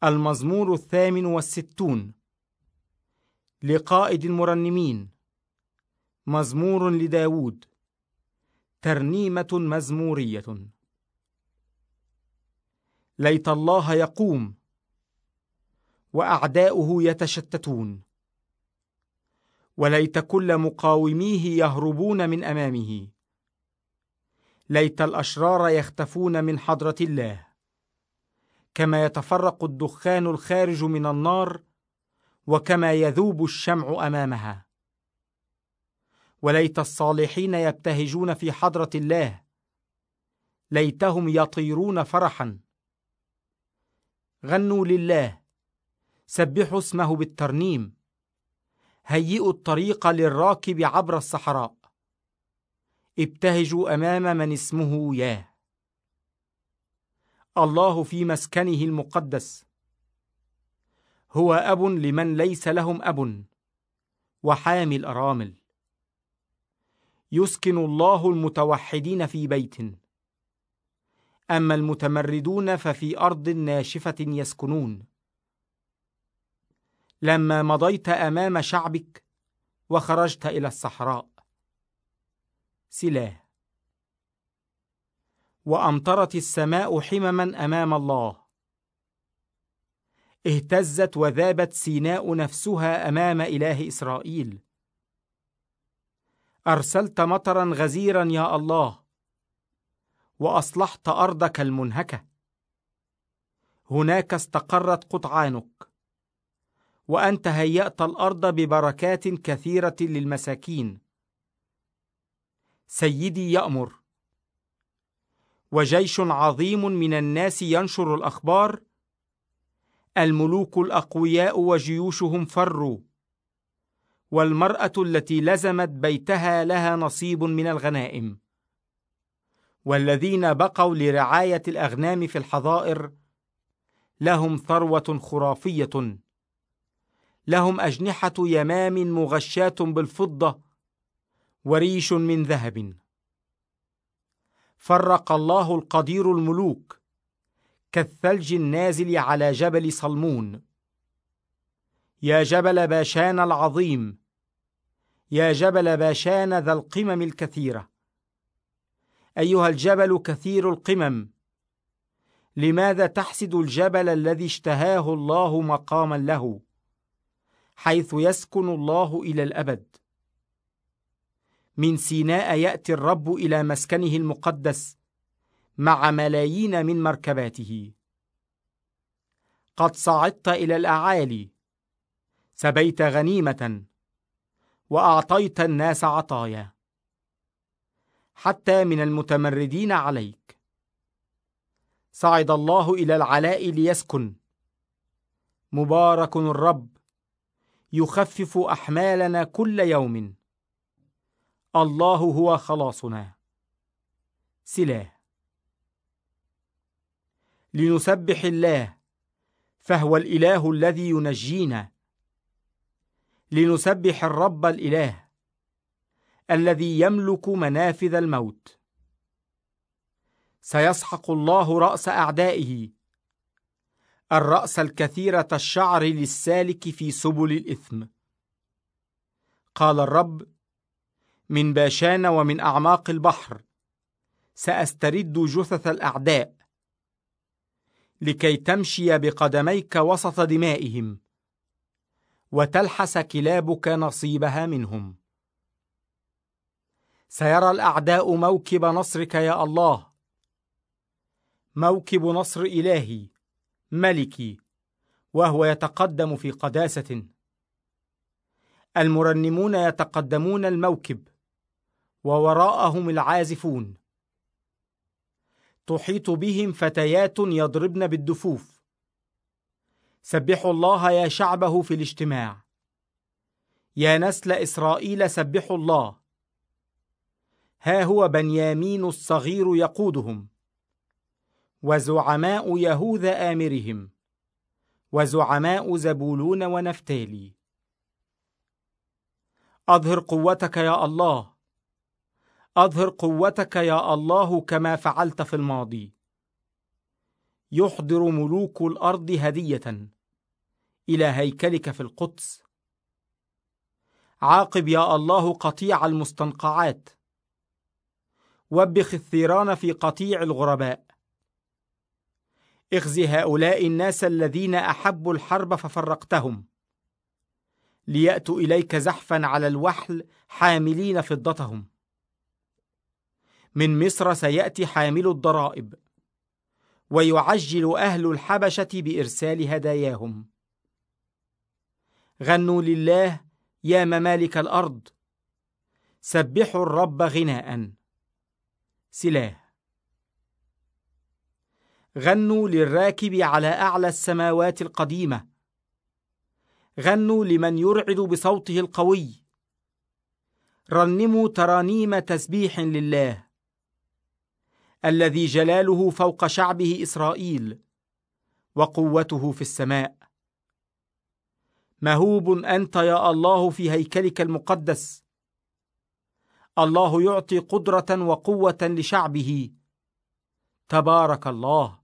المزمور 68 لقائد المرنمين. مزمور لداود، ترنيمة مزمورية. ليت الله يقوم وأعداؤه يتشتتون، وليت كل مقاوميه يهربون من أمامه. ليت الأشرار يختفون من حضرة الله، كما يتفرق الدخان الخارج من النار، وكما يذوب الشمع أمامها. وليت الصالحين يبتهجون في حضرة الله، ليتهم يطيرون فرحا. غنوا لله، سبحوا اسمه بالترنيم، هيئوا الطريق للراكب عبر الصحراء. ابتهجوا أمام من اسمه ياه. الله في مسكنه المقدس، هو أب لمن ليس لهم أب، وحامي الأرامل. يسكن الله المتوحدين في بيت، أما المتمردون ففي أرض ناشفة يسكنون. لما مضيت أمام شعبك وخرجت إلى الصحراء. سلاه. وأمطرت السماء حمما أمام الله، اهتزت وذابت سيناء نفسها أمام إله إسرائيل. أرسلت مطرا غزيرا يا الله، وأصلحت أرضك المنهكة. هناك استقرت قطعانك، وأنت هيأت الأرض ببركات كثيرة للمساكين. سيدي يأمر، وجيش عظيم من الناس ينشر الأخبار. الملوك الأقوياء وجيوشهم فروا، والمرأة التي لزمت بيتها لها نصيب من الغنائم. والذين بقوا لرعاية الأغنام في الحظائر لهم ثروة خرافية. لهم أجنحة يمام مغشاة بالفضة، وريش من ذهب. فرق الله القدير الملوك كالثلج النازل على جبل صلمون. يا جبل باشان العظيم، يا جبل باشان ذا القمم الكثيرة. أيها الجبل كثير القمم، لماذا تحسد الجبل الذي اشتهاه الله مقاما له، حيث يسكن الله إلى الأبد؟ من سيناء يأتي الرب إلى مسكنه المقدس مع ملايين من مركباته. قد صعدت إلى الأعالي، سبيت غنيمة، وأعطيت الناس عطايا، حتى من المتمردين عليك. صعد الله إلى العلاء ليسكن. مبارك الرب، يخفف أحمالنا كل يوم. الله هو خلاصنا. سلاه. لنسبح الله، فهو الإله الذي ينجينا. لنسبح الرب الإله الذي يملك منافذ الموت. سيسحق الله رأس أعدائه، الرأس الكثيرة الشعر للسالك في سبل الإثم. قال الرب: من باشان ومن أعماق البحر سأسترد جثث الأعداء، لكي تمشي بقدميك وسط دمائهم، وتلحس كلابك نصيبها منهم. سيرى الأعداء موكب نصرك يا الله، موكب نصر إلهي ملكي، وهو يتقدم في قداسة. المرنمون يتقدمون الموكب، ووراءهم العازفون. تحيط بهم فتيات يضربن بالدفوف. سبحوا الله يا شعبه في الاجتماع، يا نسل إسرائيل سبحوا الله. ها هو بنيامين الصغير يقودهم، وزعماء يهوذا آمرهم، وزعماء زبولون ونفتالي. أظهر قوتك يا الله، أظهر قوتك يا الله كما فعلت في الماضي. يحضر ملوك الأرض هدية إلى هيكلك في القدس. عاقب يا الله قطيع المستنقعات، وبخ الثيران في قطيع الغرباء. اخزِ هؤلاء الناس الذين أحبوا الحرب ففرقتهم، ليأتوا إليك زحفا على الوحل حاملين فضتهم. من مصر سيأتي حامل الضرائب، ويعجل أهل الحبشة بإرسال هداياهم. غنوا لله يا ممالك الأرض، سبحوا الرب غناء. سلاه. غنوا للراكب على أعلى السماوات القديمة، غنوا لمن يرعد بصوته القوي. رنموا ترانيم تسبيح لله الذي جلاله فوق شعبه إسرائيل وقوته في السماء. مهوب أنت يا الله في هيكلك المقدس. الله يعطي قدرة وقوة لشعبه. تبارك الله.